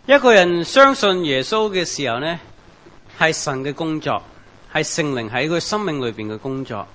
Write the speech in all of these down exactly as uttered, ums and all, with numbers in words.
一個人相信耶穌嘅時候呢，係神嘅工作，係聖靈喺佢生命裏邊嘅工作。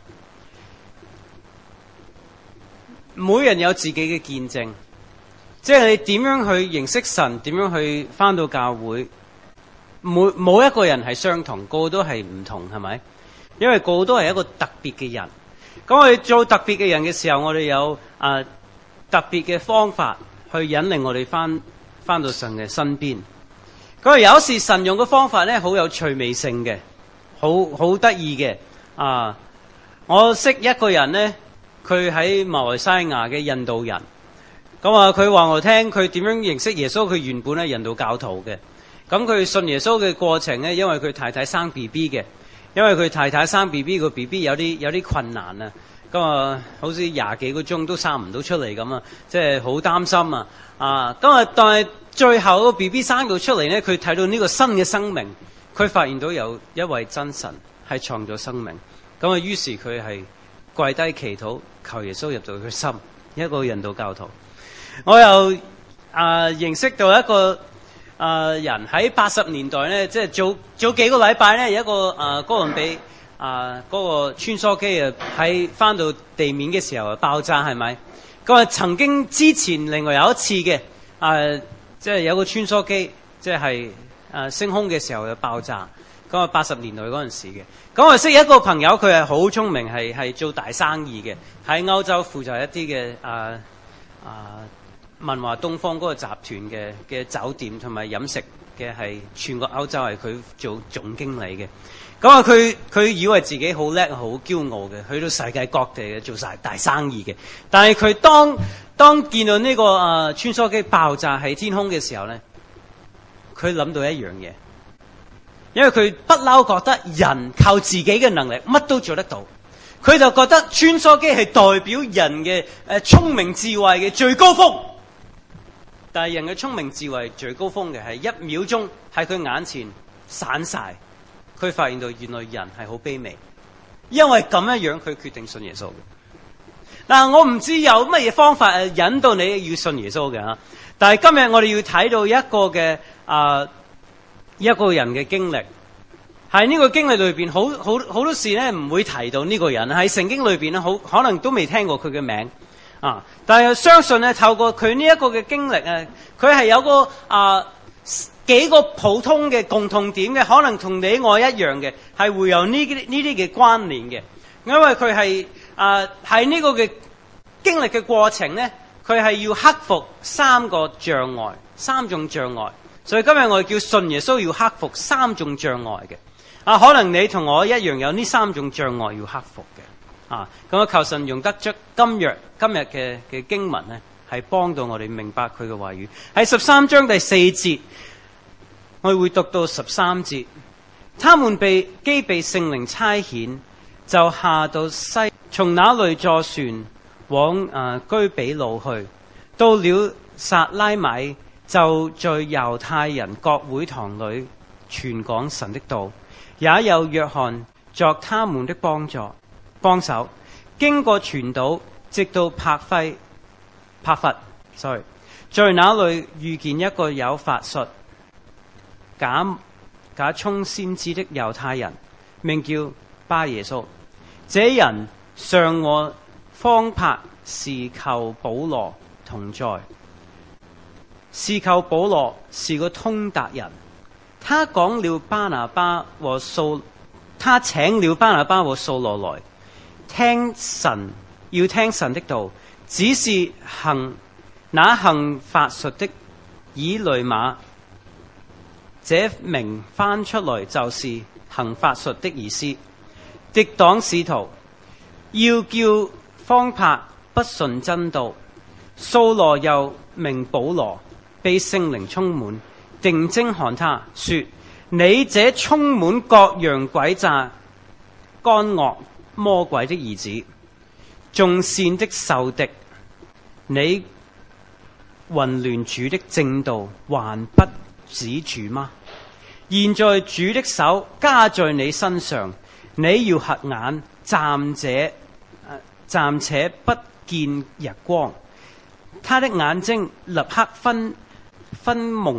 每人有自己嘅見證，即係你點樣去認識神，點樣去返到教會，冇冇一個人係相同，個個都係唔同，係咪？因為個個都係一個特別嘅人。咁我哋做特別嘅人嘅時候，我哋有啊、呃、特別嘅方法去引領我哋返返到神嘅身邊。咁有時神用嘅方法咧，好有趣味性嘅，好好得意嘅。啊，我識一個人咧，佢喺馬來西亞嘅印度人。咁啊，佢話我聽佢點樣認識耶穌。佢原本係印度教徒嘅。咁佢信耶穌嘅過程咧，因為佢太太生 B B 嘅，因為佢太太生 B B 個 B B 有啲有啲困難啊。咁啊，好似廿幾個鐘都生唔到出嚟咁啊，即係好擔心啊。啊，咁啊，但係最後個 B B 生到出嚟咧，佢睇到呢個新嘅生命，佢發現到有一位真神係創造生命。咁啊，於是佢係跪低祈禱，求耶穌入到佢心，一個印度教徒。我又啊認識到一個啊人喺八十年代咧，即係早早幾個禮拜咧，有一個啊哥倫比啊嗰個穿梭機啊喺翻到地面嘅時候爆炸，係咪？咁啊曾經之前另外有一次嘅啊，即係有個穿梭機即係啊升空嘅時候就爆炸。咁啊八十年代嗰陣時嘅，咁我識一個朋友，佢係好聰明，係係做大生意嘅，喺歐洲負責一啲嘅啊啊文華東方嗰個集團嘅嘅酒店同埋飲食嘅，係全個歐洲係佢做總經理嘅。咁啊佢佢以為自己好叻好驕傲嘅，去到世界各地嘅做晒大生意嘅。但係佢當當見到呢、這個啊穿梭機爆炸喺天空嘅時候咧，佢諗到一樣嘢。因為佢不嬲覺得人靠自己嘅能力乜都做得到，佢就覺得穿梭機係代表人嘅誒聰明智慧嘅最高峰。但係人嘅聰明智慧最高峰嘅係一秒鐘喺佢眼前散晒，佢發現到原來人係好卑微。因為咁樣樣，佢決定信耶穌嘅。嗱，我唔知有乜嘢方法誒引導你要信耶穌嘅吓，但係今日我哋要睇到一個嘅啊。呃一個人嘅經歷，喺呢個經歷裏邊，好好好多事咧唔會提到呢個人喺聖經裏邊咧，好可能都未聽過佢嘅名啊。但係相信咧，透過佢呢一個嘅經歷啊，佢係有個啊幾個普通嘅共同點嘅，可能同你我一樣嘅，係會有呢啲呢啲嘅關聯嘅。因為佢係啊喺呢個嘅經歷嘅過程咧，佢係要克服三個障礙，三種障礙。所以今日我哋叫信耶穌要克服三種障礙嘅，啊，可能你同我一樣有呢三種障礙要克服嘅，啊，咁啊求神用得出今日今日嘅嘅經文咧，係幫到我哋明白佢嘅話語。喺十三章第四節，我哋會讀到十三節，他們被既被聖靈差遣，就下到西，從那裏坐船往啊居比路去，到了撒拉米。就在猶太人各會堂裏傳講神的道，也有約翰作他們的幫助幫手，經過全島，直到柏菲柏弗，sorry，在那裏遇見一個有法術假假充先知的猶太人，名叫巴耶穌。這人上和方柏是求保羅同在。是求保羅是個通達人，他講了巴拿巴和掃，他請了巴拿巴和掃羅來聽神，要聽神的道，只是行那行法術的以雷馬，這名翻出來就是行法術的意思，敵擋使徒，要叫方柏不順真道。掃羅又名保羅，被聖靈充滿，定睛看他，說：你這充滿各樣詭詐、奸惡魔鬼的兒子，眾善的仇敵，你混亂主的正道，還不止住嗎？現在主的手加在你身上，你要瞎眼，暫且暫且不見日光。他的眼睛立刻分分蒙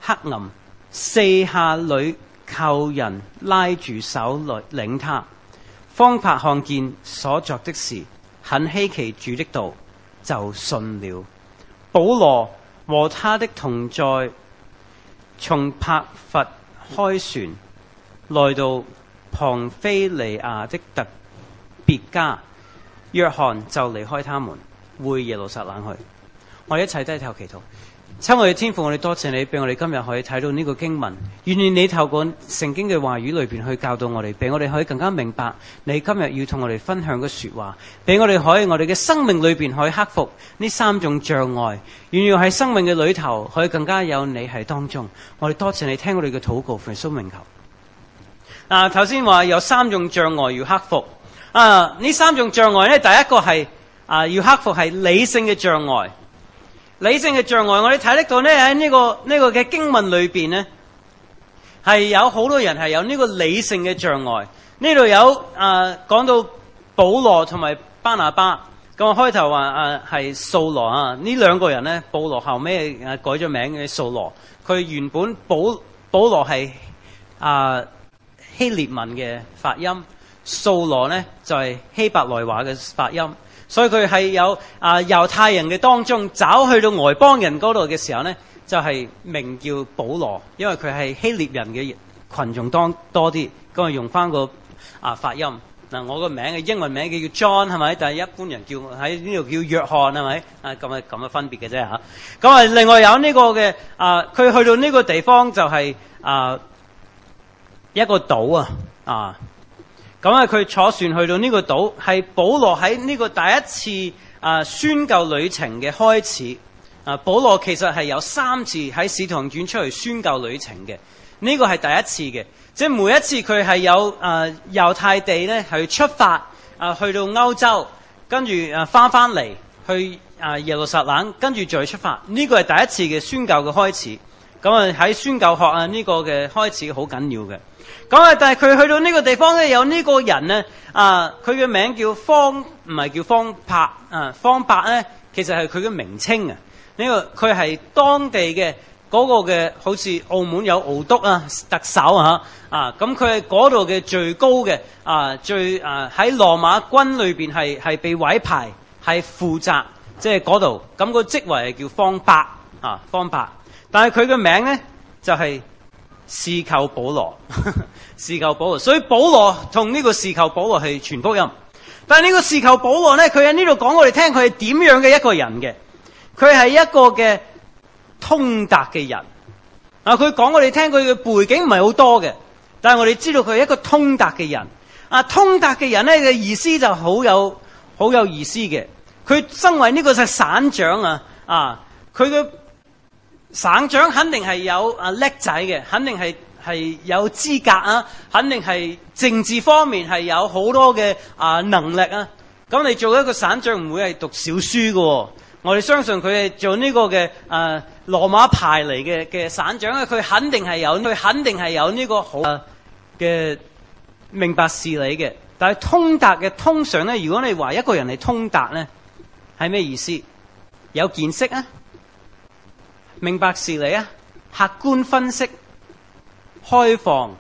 黑暗，四下裏靠人拉住手來領他。方伯看見所作的事，很稀奇主的道，就信了。保羅和他的同在，從帕佛開船來到龐菲利亞的特別家，約翰就離開他們，回耶路撒冷去。我哋一齊低頭祈禱。親愛嘅天父，我哋多謝你，俾我哋今日可以睇到呢個經文。願意你透過聖經嘅話語裏邊去教導我哋，俾我哋可以更加明白你今日要同我哋分享嘅說話，俾我哋可以我哋嘅生命裏邊可以克服呢三種障礙。願意喺生命嘅裏頭可以更加有你喺當中。我哋多謝你聽我哋嘅禱告，奉耶穌名求。啊，頭先話有三種障礙要克服。啊，呢三種障礙咧，第一個係啊要克服係理性嘅障礙。理性嘅障礙，我哋睇得到呢喺呢個呢個嘅經文裏邊呢，係有好多人係有呢個理性嘅障礙。呢度有啊講到保羅同埋巴拿巴，咁我開頭話啊係掃羅啊，呢兩個人呢，保羅後尾啊改咗名嘅掃羅，佢原本保保羅係啊希臘文嘅發音，掃羅呢就係希伯來話嘅發音。所以佢係有啊猶太人嘅當中找去到外邦人嗰度嘅時候呢，就係、是、名叫保羅，因為佢係希臘人嘅群眾當多啲，咁啊用翻個啊發音。嗱，我個名嘅英文名叫 John 係咪？但係一般人叫喺呢度叫約翰係咪？啊咁啊咁嘅分別嘅啫嚇。咁啊另外有呢個嘅啊，佢去到呢個地方就係、是、啊一個島啊啊。咁啊，佢坐船去到呢個島，係保羅喺呢個第一次啊宣教旅程嘅開始。啊，保羅其實係有三次喺使徒行傳出嚟宣教旅程嘅，呢、這個係第一次嘅。即係每一次佢係有啊猶太地咧係出發啊去到歐洲，跟住啊翻翻嚟去啊耶路撒冷，跟住再出發。呢、這個係第一次嘅宣教嘅開始。咁啊喺宣教學啊呢個嘅開始好緊要嘅。咁啊！但係佢去到呢個地方咧，有呢個人咧，啊，佢嘅名叫方，唔係叫方伯啊。方伯咧，其實係佢嘅名稱啊。呢個佢係當地嘅嗰個嘅，好似澳門有敖督啊，特首啊，啊，咁佢係嗰度嘅最高嘅啊，最啊喺羅馬軍裏邊係係被委派係負責，即係嗰度。咁個職位係叫方伯啊，方伯。但係佢嘅名咧就係、是。事求保羅，事求保羅，所以保羅同呢個事求保羅係傳福音。但係呢個事求保羅咧，佢喺呢度講我哋聽佢係點樣嘅一個人嘅。佢係一個嘅通達嘅人。啊，佢講我哋聽佢嘅背景唔係好多嘅，但係我哋知道佢係一個通達嘅人。啊，通達嘅人咧嘅意思就好有好有意思嘅。佢身為呢個就係省長啊，啊，佢嘅。省長肯定係有啊叻仔嘅，肯定係係有資格啊，肯定係政治方面係有好多嘅啊能力啊。咁你做一個省長唔會係讀小書嘅、哦，我哋相信佢係做呢個嘅啊羅馬派嚟嘅嘅省長咧，佢肯定係有，佢肯定係有呢個好嘅明白事理嘅。但係通達嘅通常咧，如果你話一個人係通達咧，係咩意思？有見識啊？明白事理啊，客觀分析，開放，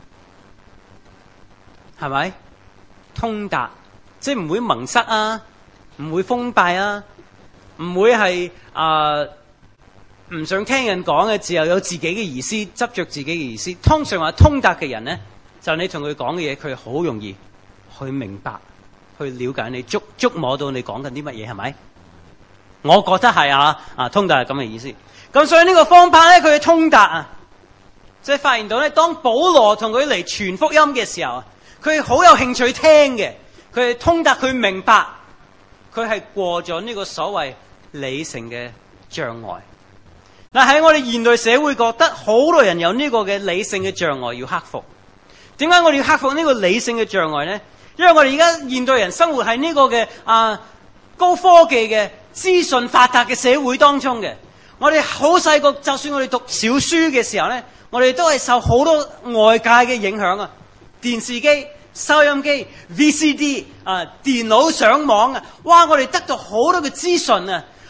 係咪？通達，即係唔會蒙塞啊，唔會封閉啊，唔會係啊唔想聽人講嘅，只有有自己嘅意思，執着自己嘅意思。通常話通達嘅人咧，就你同佢講嘅嘢，佢好容易去明白，去了解你，捉捉摸到你講緊啲乜嘢，係咪？我覺得係啊，啊通達係咁嘅意思。咁所以呢個方法咧，佢嘅通達啊，即係發現到咧，當保羅同佢嚟傳福音嘅時候，佢好有興趣聽嘅，佢係通達，佢明白，佢係過咗呢個所謂理性嘅障礙。嗱，喺我哋現代社會，覺得好多人有呢個嘅理性嘅障礙要克服。點解我哋要克服呢個理性嘅障礙咧？因為我哋而家現代人生活喺呢個嘅啊高科技嘅資訊發達嘅社會當中嘅。我哋好細個，就算我哋讀小書嘅時候咧，我哋都係受好多外界嘅影響啊！電視機、收音機、V C D 啊，電腦上網啊，哇！我哋得到好多嘅資訊啊！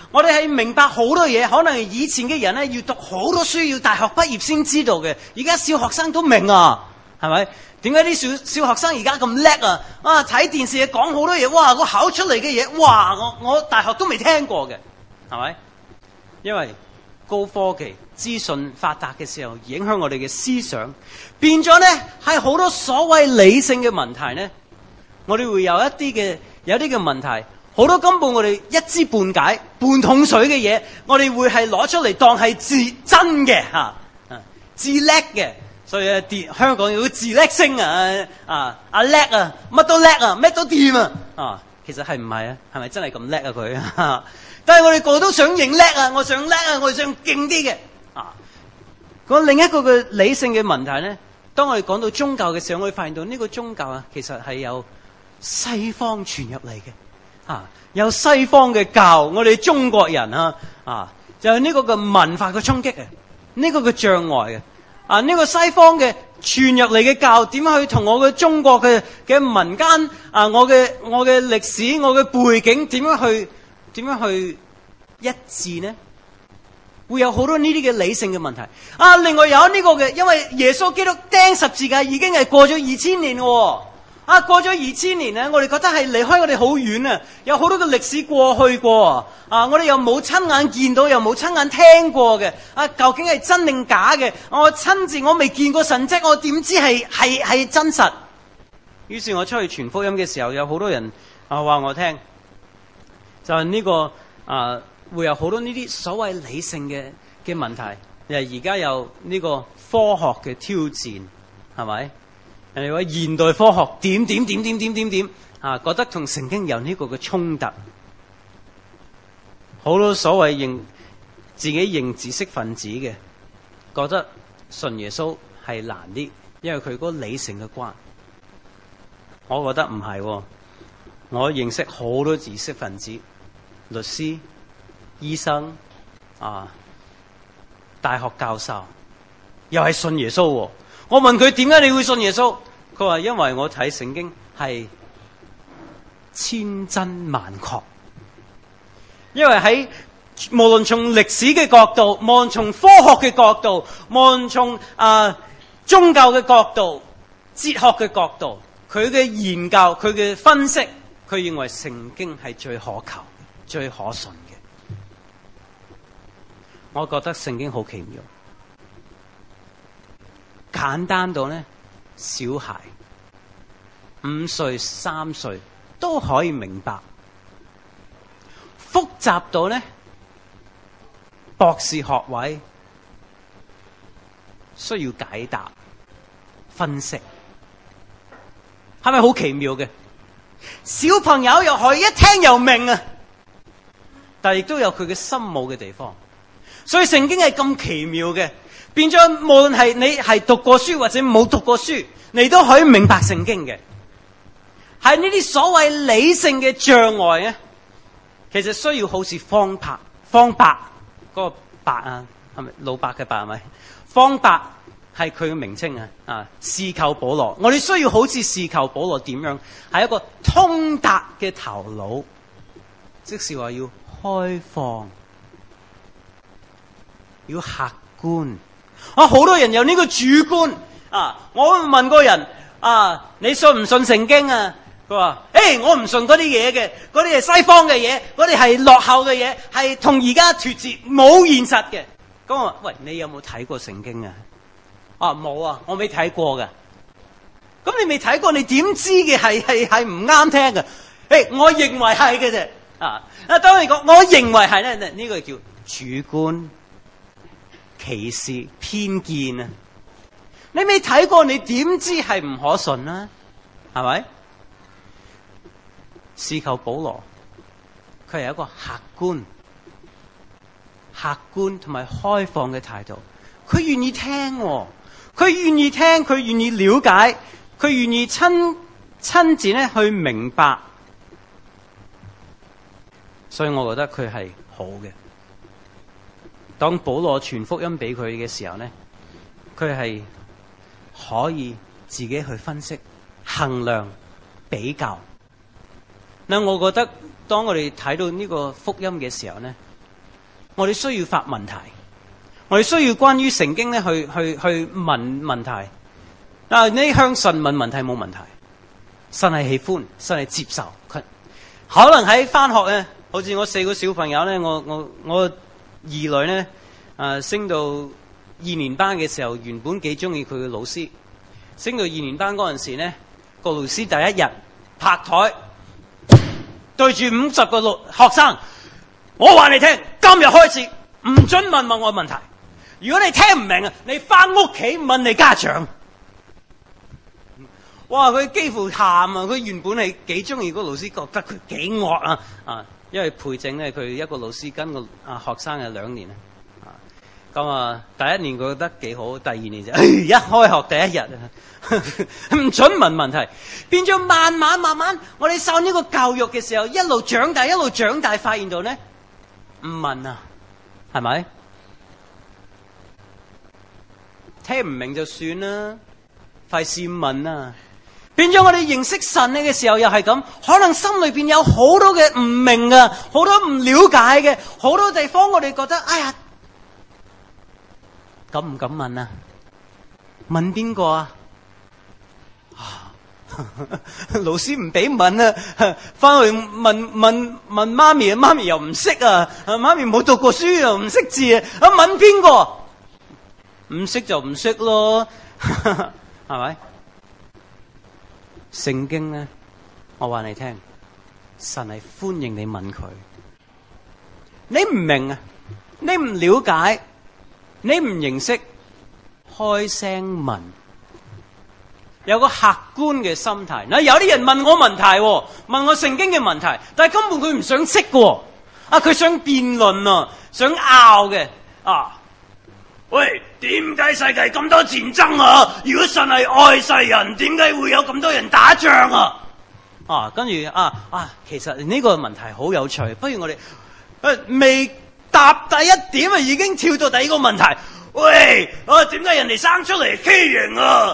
我哋係明白好多嘢，可能以前嘅人咧要讀好多書，要大學畢業先知道嘅。而家小學生都明啊，係咪？點解啲小小學生而家咁叻啊？啊，睇電視講好多嘢，哇！我考出嚟嘅嘢，哇！我我大學都未聽過嘅，係咪？因為高科技資訊發達嘅時候，影響我哋嘅思想，變咗咧係好多所謂理性嘅問題咧，我哋會有一啲嘅有啲嘅問題。好多根本我哋一知半解、半桶水嘅嘢，我哋會係攞出嚟當係自真嘅吓，啊，自叻嘅，所以啊，香港有個自叻星啊，啊啊叻啊，乜都叻啊，乜都掂啊，啊，其實係唔係啊？係咪真係咁叻啊佢？啊，但係我哋個個都想認叻啊，我想叻啊，我想勁啲嘅啊。咁另一個嘅理性嘅問題咧，當我哋講到宗教嘅時候，我哋發現到呢個宗教啊，其實係由西方傳入嚟嘅。啊！有西方嘅教，我哋中國人啊，啊，就係呢個嘅文化嘅衝擊嘅，呢個嘅障礙嘅，啊，呢個西方嘅傳入嚟嘅教，點樣去同我嘅中國嘅嘅民間啊，我嘅我嘅歷史，我嘅背景，點樣去點樣去一致呢？會有好多呢啲嘅理性嘅問題。啊，另外有呢個嘅，因為耶穌基督釘十字架已經係過咗二千年喎。啊，過咗二千年咧，我哋覺得係離開我哋好遠啊！有好多嘅歷史過去過啊，我哋又冇親眼見到，又冇親眼聽過嘅啊，究竟係真定假嘅？我親自我未見過神蹟，我點知係係係真實？於是我出去傳福音嘅時候，有好多人啊話我聽，就係、是、呢、這個啊會有好多呢啲所謂理性嘅嘅問題，誒而家有呢個科學嘅挑戰，係咪？人哋話現代科學點點點點點點點啊，覺得同聖經有呢個嘅衝突，好多所謂認自己認知識分子嘅，覺得信耶穌係難啲，因為佢嗰個理性嘅關。我覺得唔係喎，我認識好多知識分子，律師、醫生啊、大學教授，又係信耶穌喎。我問佢點解你會信耶穌？佢話因為我睇聖經係千真萬確，因為喺無論從歷史嘅角度，無論從科學嘅角度，無論從啊、呃、宗教嘅角度、哲學嘅角度，佢嘅研究、佢嘅分析，佢認為聖經係最可求、最可信嘅。我覺得聖經好奇妙。簡單到呢，小孩五歲、三歲都可以明白；複雜到呢，博士學位需要解答、分析，係咪好奇妙嘅？小朋友又可以一聽又明啊，但係亦都有佢嘅深奧嘅地方，所以聖經係咁奇妙嘅。變咗，無論係你係讀過書或者冇讀過書，你都可以明白聖經嘅。係呢啲所謂理性嘅障礙咧，其實需要好似方伯方伯嗰個伯啊，係咪老伯嘅伯係咪？方伯係佢嘅名稱啊！啊，司寇保羅，我哋需要好似司寇保羅點樣，係一個通達嘅頭腦，即是話要開放，要客觀。啊！好多人有呢個主觀啊！我問過人啊，你信唔信聖經啊？佢話：誒、欸，我唔信嗰啲嘢嘅，嗰啲係西方嘅嘢，嗰啲係落後嘅嘢，係同而家脫節，冇現實嘅。咁我話：喂，你有冇睇過聖經啊？啊，冇啊，我未睇過㗎。咁你未睇過，你點知嘅係係係唔啱聽嘅？誒、欸，我認為係嘅啫。啊啊，當你講，我認為係咧，呢、這個叫主觀。歧視、偏見啊！你未睇過，你點知係唔可信啊？係咪？司寇保羅，佢係一個客觀、客觀同埋開放嘅態度。佢願意聽，佢願意聽，佢願意了解，佢願意親親自咧去明白。所以我覺得佢係好嘅。當保羅傳福音俾佢嘅時候呢，佢係可以自己去分析、衡量、比較。嗱，我覺得當我哋睇到呢個福音嘅時候呢， 我哋需要發問題，我哋需要關於聖經咧去去去問問題。啊，你向神問問題冇問題，神係喜歡，神係接受。佢可能喺翻學咧，好似我四個小朋友咧，我我我二女咧，啊升到二年班嘅時候，原本幾中意佢嘅老師。升到二年班嗰陣時咧，個老師第一日拍台對住五十個學生，我話你聽，今日開始唔准問問我問題。如果你聽唔明啊，你翻屋企問你家長。哇！佢幾乎喊啊！佢原本係幾中意嗰個老師，覺得佢幾惡啊！啊，因為培正咧，佢一個老師跟個啊學生係兩年啊。咁啊，第一年佢覺得幾好，第二年就、哎、一開學第一日啊，唔准問問題，變咗慢慢慢慢，我哋受呢個教育嘅時候，一路長大一路長大，發現到咧唔問啊，係咪？聽唔明就算啦，費事問啊！變咗我哋認識神嘅時候又係咁，可能心裏邊有好多嘅唔明啊，好多唔了解嘅，好多地方我哋覺得，哎呀，敢唔敢問啊？問邊個啊？老師唔俾問啊，翻去問問問媽咪，媽咪又唔識啊，媽咪冇讀過書又唔識字啊，啊問邊個？唔識就唔識咯，係咪？聖經咧，我話你聽，神係歡迎你問佢。你唔明啊，你唔了解，你唔認識，開聲問，有個客觀嘅心態。嗱，有啲人問我問題，問我聖經嘅問題，但係根本佢唔想識嘅，啊，佢想辯論啊，想拗嘅，啊。喂，點解世界咁多戰爭啊？如果神係愛世人，點解會有咁多人打仗啊？啊，跟住啊啊，其實呢個問題好有趣，不如我哋誒未答第一點啊，已經跳到第二個問題。喂，啊，點解人哋生出嚟畸形啊？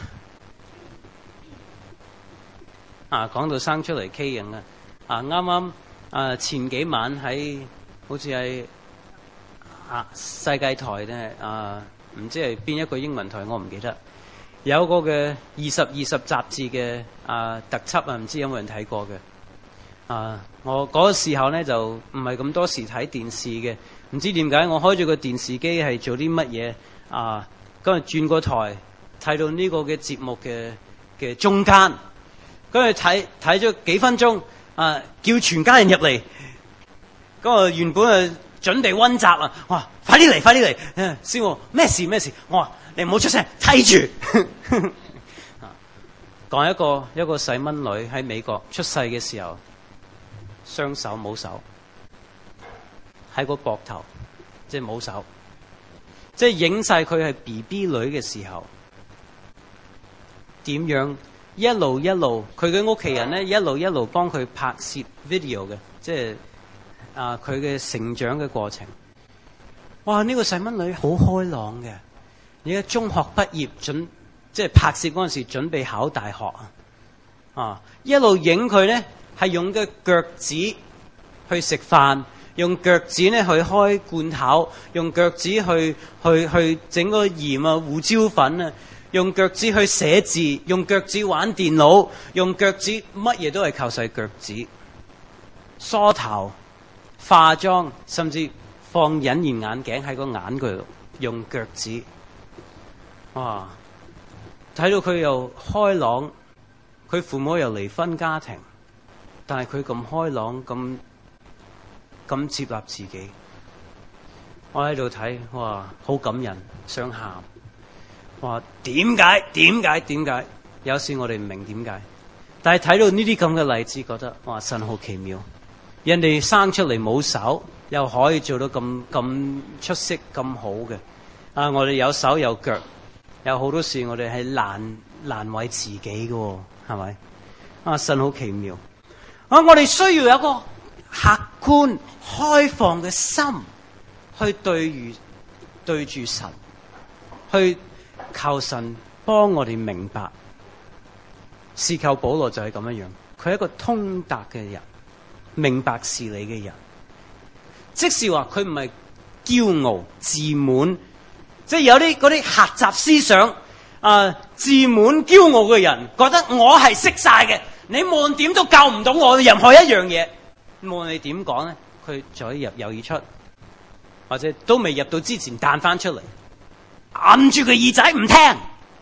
啊，講到生出嚟畸形啊，啊啱啱啊前幾晚喺好似係。啊！世界台咧啊，唔知係邊一個英文台，我唔記得。有個嘅二十二十雜誌嘅啊特輯啊，唔知有冇人睇過嘅啊？我嗰個時候咧就唔係咁多時睇電視嘅，唔知點解我開咗個電視機係做啲乜嘢啊？今日轉個台睇到呢個嘅節目嘅嘅中間，跟住睇睇咗幾分鐘啊，叫全家人入嚟。咁啊原本啊〜準備溫習啊！哇，快啲嚟，快啲嚟！師傅，咩事咩事？我話你唔好出聲，睇住。講一個一個細蚊女喺美國出世嘅時候，雙手冇手，喺個膊頭，即係冇手，即係影晒佢係 B B 女嘅時候，點樣一路一路，佢嘅屋企人咧一路一路幫佢拍攝 video 嘅，即係。啊！佢嘅成長嘅過程，哇！呢、這個細蚊女好開朗嘅，而家中學畢業準，即係拍攝嗰陣時準備考大學啊！啊！一路影佢咧，係用嘅腳趾去食飯，用腳趾咧去開罐頭，用腳趾去去去整個鹽啊、胡椒粉啊，用腳趾去寫字，用腳趾玩電腦，用腳趾乜嘢都係靠晒腳趾梳頭。化妝，甚至放隱形眼鏡喺個眼嗰度，用腳趾。哇！睇到佢又開朗，佢父母又離婚家庭，但係佢咁開朗，咁咁接納自己。我喺度睇，哇！好感人，想喊。哇！點解？點解？點解？有時我哋唔明點解，但係睇到呢啲咁嘅例子，覺得哇！神好奇妙。人哋生出嚟冇手，又可以做到咁咁出色咁好嘅。啊！我哋有手有腳，有好多事我哋係難難為自己嘅，係咪？啊！神好奇妙。啊！我哋需要有一個客觀開放嘅心，去對住對住神，去求神幫我哋明白。司徒保羅就係咁樣樣，佢係一個通達嘅人。明白事理嘅人，即是話佢唔係驕傲、自滿，即係有啲嗰啲狹窄思想啊、呃，自滿、驕傲嘅人，覺得我係識晒嘅，你無論點都教唔到我任何一樣嘢。無論你點講咧，佢左耳入右耳出，或者都未入到之前彈翻出嚟，揞住個耳仔唔聽。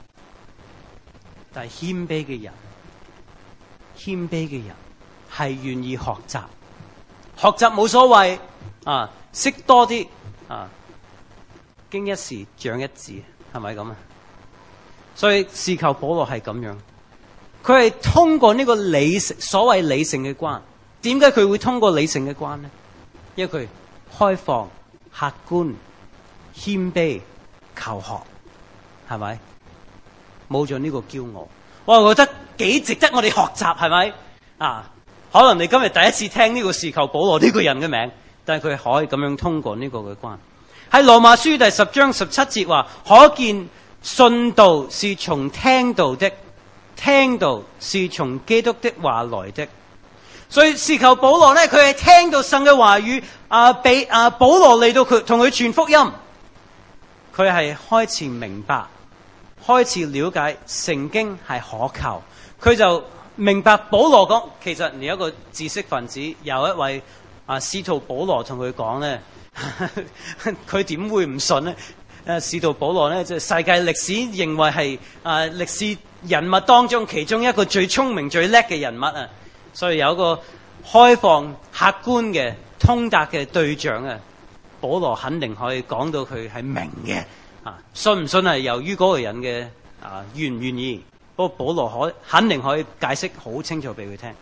但係謙卑嘅人，謙卑嘅人係願意學習，學習冇所謂啊，識多啲啊，經一事長一智，係咪咁啊？所以事求保羅係咁樣，佢係通過呢個理性，所謂理性嘅關。點解佢會通過理性嘅關呢？因為佢開放、客觀、謙卑、求學，係咪？冇咗呢個驕傲，我覺得幾值得我哋學習，係咪？啊，可能你今日第一次聽呢個事求保羅呢個人嘅名，但係佢可以咁樣通過呢個嘅關。喺羅馬書第十章十七節話，可見信道是從聽道的，聽道是從基督的話來的。所以事求保羅咧，佢係聽到神嘅話語，啊，俾啊保羅嚟到佢同佢傳福音，佢係開始明白，開始了解聖經係可靠，佢就明白保羅講，其實你一個知識分子，有一位啊使徒保羅同佢講咧，佢點會唔信呢？誒，使徒保羅咧，即係世界歷史認為係啊歷史人物當中其中一個最聰明最叻嘅人物啊！所以有一個開放、客觀嘅通達嘅對象啊，保羅肯定可以講到佢係明嘅啊。信唔信係由於嗰個人嘅啊願唔願意？不過保羅可肯定可以解釋好清楚俾佢聽。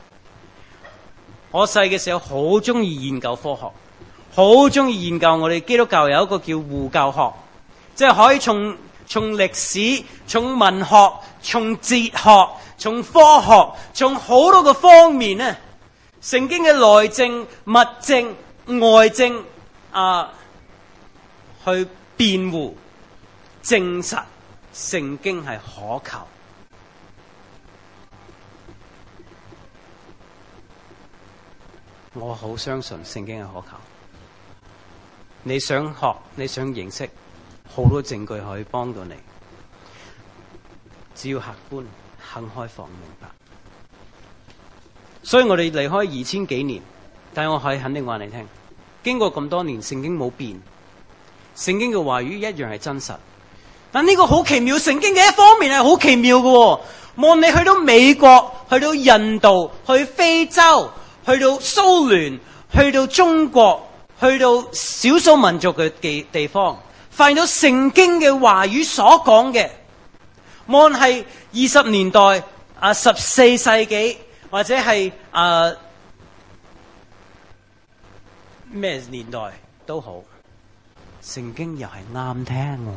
我細嘅時候好中意研究科學，好中意研究我哋基督教有一個叫護教學，即係可以從從歷史、從文學、從哲學、從科學、從好多個方面呢，聖經嘅內證、物證、外證啊，去辯護、證實聖經係可靠。我好相信聖經係可靠。你想學，你想認識，好多證據可以幫到你。只要客觀、肯開放、明白。所以我哋離開二千幾年，但係我可以肯定話你聽，經過咁多年，聖經冇變，聖經嘅話語一樣係真實。但呢個好奇妙，聖經嘅一方面係好奇妙嘅。無論你去到美國、去到印度、去非洲、去到蘇聯、去到中國、去到少數民族嘅地地方，發現到聖經嘅話語所講嘅，無論係二十年代啊、十四世紀或者係啊咩年代都好，聖經又係啱聽，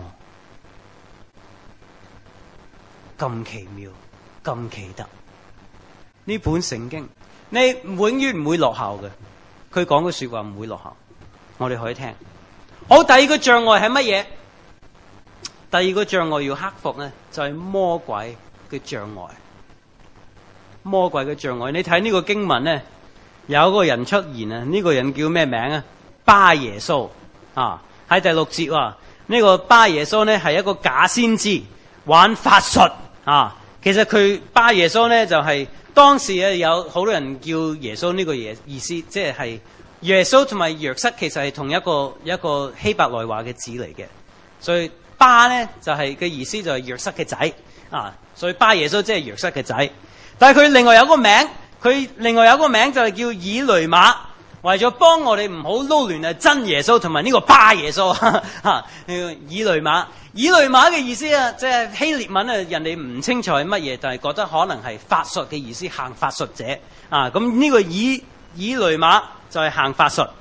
咁奇妙，咁奇特。呢本聖經你永遠唔會落後嘅，佢講嘅說話唔會落後，我哋可以聽。好，第二個障礙係乜嘢？第二個障礙要克服呢，就係、是、魔鬼嘅障礙。魔鬼嘅障礙，你睇呢個經文呢，有一個人出現啊，呢、這個人叫咩名啊？巴耶穌啊，喺第六節話呢、這個巴耶穌呢係一個假先知，玩法術啊。其實佢巴耶穌呢就係、是、當時咧有好多人叫耶穌呢個嘢意思，即係係耶穌同埋約瑟其實係同一個一個希伯來話嘅字嚟嘅，所以巴呢就係、是、嘅意思就係約瑟嘅仔啊，所以巴耶穌即係約瑟嘅仔。但係佢另外有個名，佢另外有個名就係叫以雷馬，為咗幫我哋唔好撈亂啊真耶穌同埋呢個巴耶穌吓，以雷馬，以雷馬嘅意思啊，即係希臘文啊，人哋唔清楚係乜嘢，但係覺得可能係法術嘅意思，行法術者啊，咁呢個以以雷馬就係行法術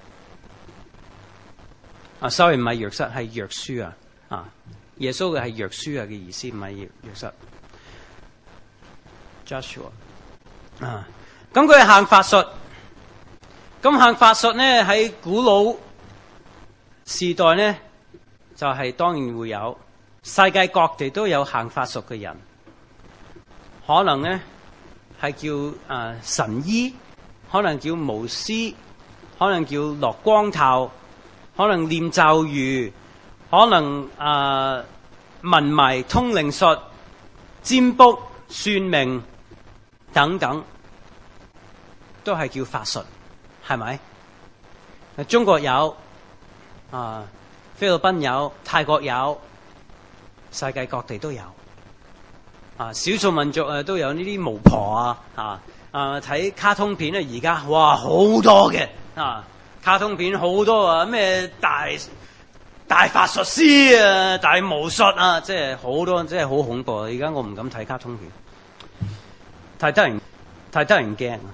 啊 ，sorry 唔係約瑟，係約書啊，啊耶穌嘅係約書啊嘅意思，唔係約瑟。Joshua 啊，咁佢係行法術，咁行法術呢喺古老時代呢，就係、是、當然會有，世界各地都有行法術嘅人，可能呢係叫誒、呃、神醫，可能叫巫師，可能叫落光頭， 可能念咒語，可能啊問迷通靈術、占卜、算命等等，都係叫法術，係咪？中國有，啊菲律賓有，泰國有，世界各地都有。啊，少數民族啊都有呢啲巫婆啊，啊啊睇卡通片啊，而家哇好多嘅啊，卡通片好多啊，咩大大法術師啊，大巫術啊，即係好多，即係好恐怖啊！而家我唔敢睇卡通片，太得人太得人驚啊！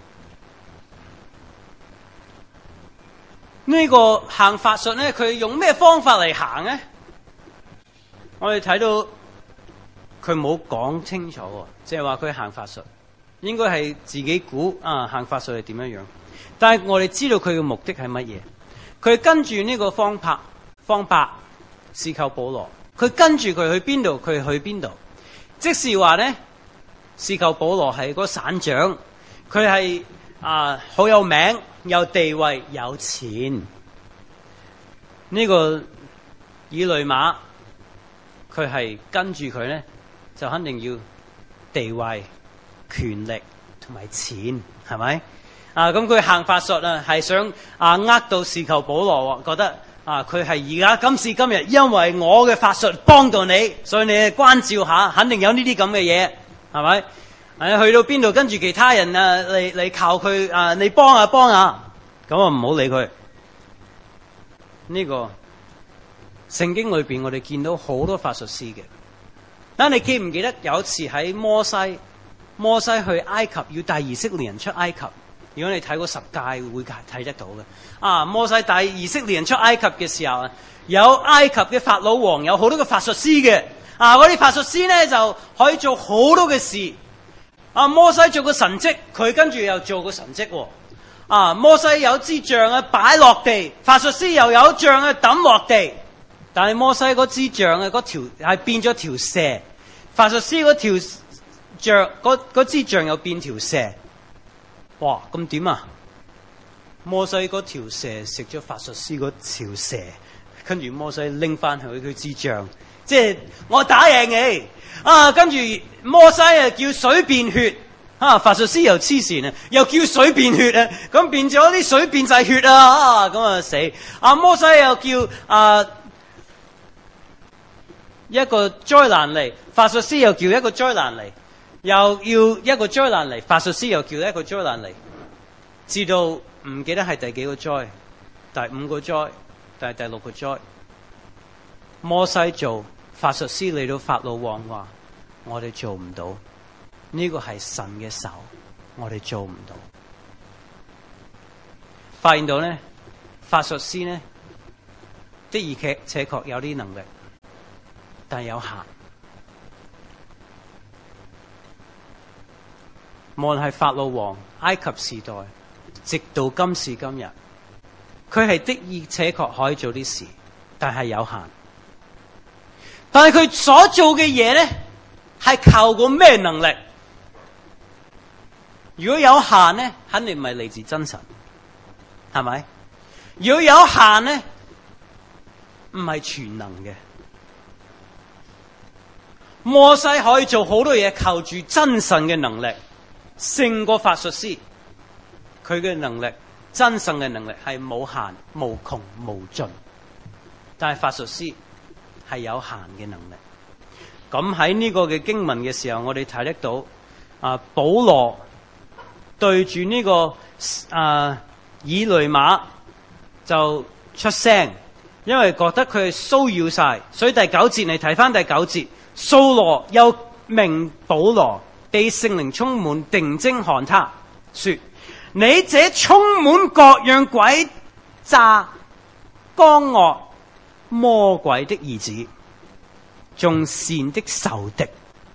呢個行法術咧，佢用咩方法嚟行咧？我哋睇到。佢冇講清楚，即係話佢行法術，應該係自己估啊行法術係點樣樣。但係我哋知道佢嘅目的係乜嘢？佢跟住呢個方伯方伯司寇保羅，佢跟住佢去邊度，佢去邊度。即是話咧，司寇保羅係個省長，佢係啊好有名、有地位、有錢。呢、這個以雷馬，佢係跟住佢咧。就肯定要地位、權力同埋錢，係咪？啊，咁佢行法術啊，係想啊呃到司寇保羅，覺得啊佢係而家今時今日，因為我嘅法術幫到你，所以你關照下，肯定有呢啲咁嘅嘢，係咪？啊，去到邊度跟住其他人啊嚟嚟靠佢啊，你幫下幫下，咁啊唔好理佢。呢、這個聖經裏邊我哋見到好多法術師嘅。但你記唔記得有一次喺摩西，摩西去埃及要帶以色列人出埃及？如果你睇過十誡會睇得到嘅。啊，摩西帶以色列人出埃及嘅時候啊，有埃及嘅法老王有好多個法術師嘅。啊，嗰啲法術師咧就可以做好多嘅事。啊，摩西做個神蹟，佢跟住又做個神蹟。啊，摩西有支杖啊擺落地，法術師又有杖啊抌落地。但係摩西嗰支杖啊，嗰條係變咗條蛇。法術師嗰條杖，嗰支杖又變條蛇，哇！咁點啊？摩西嗰條蛇食咗法術師嗰條蛇，跟住摩西拎翻去佢支杖，即係我打贏你啊！跟住摩西啊叫水變血，啊法術師又黐線啊，又叫水變血啊，咁變咗啲水變晒血啊，咁啊死！啊摩西又叫啊。一個災難嚟，法術師又叫一個災難嚟，又要一個災難嚟，法術師又叫一個災難嚟，至到唔記得係第幾個災，第五個災，定係第六個災。摩西做，法術師嚟到法老王話：我哋做唔到，呢、這個係神嘅手，我哋做唔到。發現到呢，法術師呢的而且確有啲能力。但係有限，無論係法老王、埃及時代，直到今時今日，佢係的而且確可以做啲事，但係有限。但係佢所做嘅嘢咧，係靠個咩能力？如果有限咧，肯定唔係嚟自真神，係咪？如果有限咧，唔係全能嘅。摩西可以做好多嘢，靠住真神嘅能力，勝過法術師。佢嘅能力，真神嘅能力係冇限、無窮、無盡。但係法術師係有限嘅能力。咁喺呢個嘅經文嘅時候，我哋睇得到啊，保羅對住呢、這個啊以雷馬就出聲，因為覺得佢係騷擾晒，所以第九節你睇翻第九節。掃羅又名保羅，被聖靈充滿，定睛看他，說：你這充滿各樣詭詐、奸惡、魔鬼的兒子，眾善的仇敵，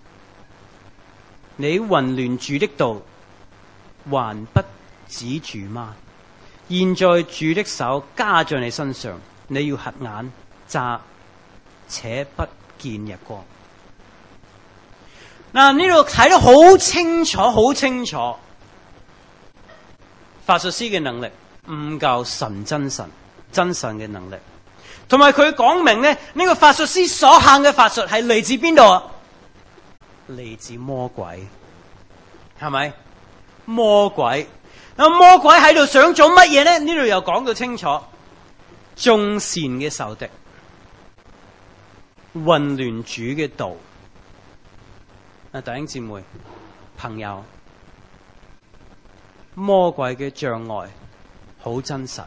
你混亂主的道，還不止住嗎？現在主的手加在你身上，你要瞎眼詐，且不見日光。嗱，呢度睇得好清楚，好清楚，法術師嘅能力唔夠神真神真神嘅能力， 同埋佢講明咧，呢個法術師所行嘅法術係嚟自邊度啊？嚟自魔鬼，係咪？魔鬼，咁魔鬼喺度想做乜嘢咧？呢度又講到清楚，眾善嘅仇敵，混亂主嘅道。啊，弟兄姊妹、朋友，魔鬼嘅障礙好真實。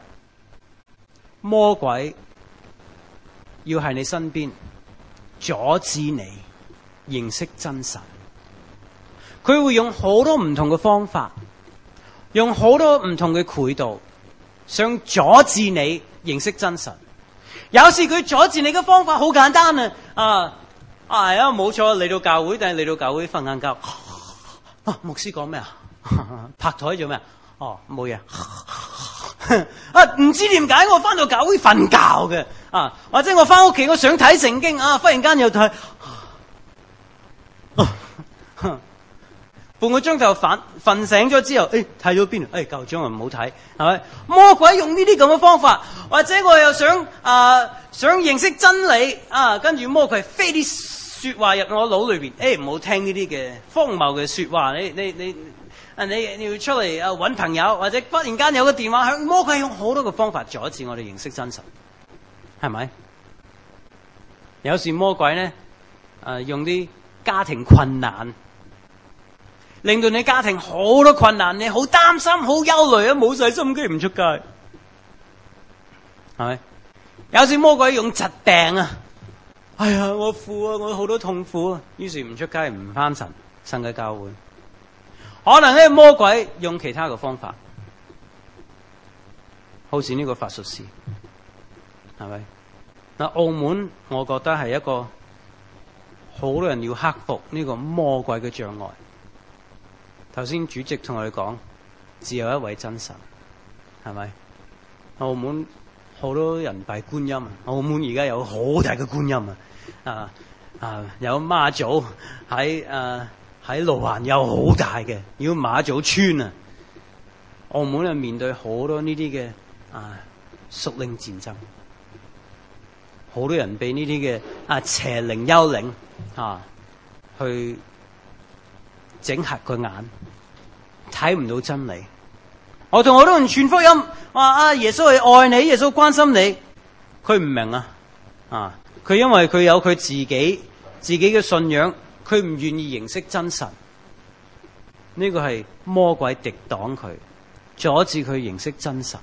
魔鬼要喺你身邊阻止你認識真神，佢會用好多唔同嘅方法，用好多唔同嘅渠道，想阻止你認識真神。有時佢阻止你嘅方法好簡單啊，啊啊係啊，冇錯，嚟到教會，但係嚟到教會瞓晏覺。啊，牧師講咩啊？拍台做咩啊？哦，冇嘢。啊，唔知點解我翻到教會瞓覺嘅啊，或者我翻屋企我想睇聖經啊，忽然間又睇，啊、半個鐘頭瞓瞓醒咗之後，誒睇咗邊？誒舊章又唔好睇，係咪？魔鬼用呢啲咁嘅方法，或者我又想啊想認識真理啊，跟住魔鬼飛啲說話入我腦裏邊，誒唔好聽呢啲嘅荒謬嘅說話，你你你。你你要出嚟啊揾朋友，或者忽然間有個電話響，魔鬼用好多個方法阻止我哋認識真神，係咪？有時魔鬼咧，誒、呃、用啲家庭困難，令到你家庭好多困難，你好擔心、好憂慮啊，冇晒心機唔出街，係咪？有時魔鬼用疾病啊，哎呀我苦啊，我好多痛苦啊，於是唔出街唔返神，神嘅教會。可能咧魔鬼用其他嘅方法，好似呢個法術師，係咪？嗱，澳門我覺得係一個好多人要克服呢個魔鬼嘅障礙。頭先主席同我哋講，只有一位真神，係咪？澳門好多人拜觀音，澳門而家有好大嘅觀音啊！啊啊，有媽祖喺誒。喺路環有好大嘅，要馬祖村啊！澳門啊面對好多呢啲嘅啊屬靈戰爭，好多人被呢啲嘅啊邪靈幽靈啊去整瞎個眼，睇唔到真理。我同好多人傳福音，話啊耶穌係愛你，耶穌關心你，佢唔明啊！啊，佢因為佢有佢自己自己嘅信仰。佢唔願意認識真神，呢個係魔鬼敵擋佢，阻止佢認識真神。